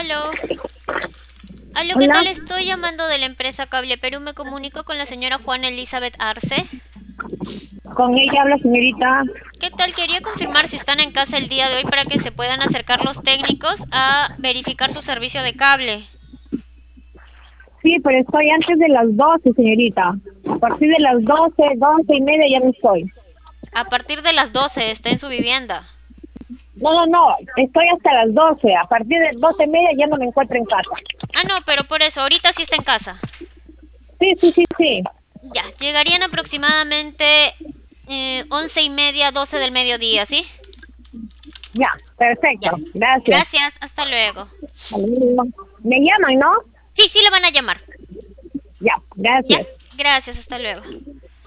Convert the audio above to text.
Aló. Aló, ¿qué Hola. tal? Estoy llamando de la empresa Cable Perú. Me comunico con la señora Juana Elizabeth Arce. Con ella habla, señorita. ¿Qué tal? Quería confirmar si están en casa el día de hoy para que se puedan acercar los técnicos a verificar su servicio de cable. Sí, pero estoy antes de las 12, señorita. A partir de las 12 y media ya no estoy. A partir de las 12 está en su vivienda. No, no, no. Estoy hasta las 12. A partir de 12 y media ya no me encuentro en casa. Ah, no, pero por eso, ahorita sí está en casa. Sí, sí, sí, sí. Ya, llegarían aproximadamente 11:30, 12 del mediodía, ¿sí? Ya, perfecto. Ya. Gracias. Gracias, hasta luego. Me llaman, ¿no? Sí, sí le van a llamar. Ya, Ya, gracias. gracias, hasta luego.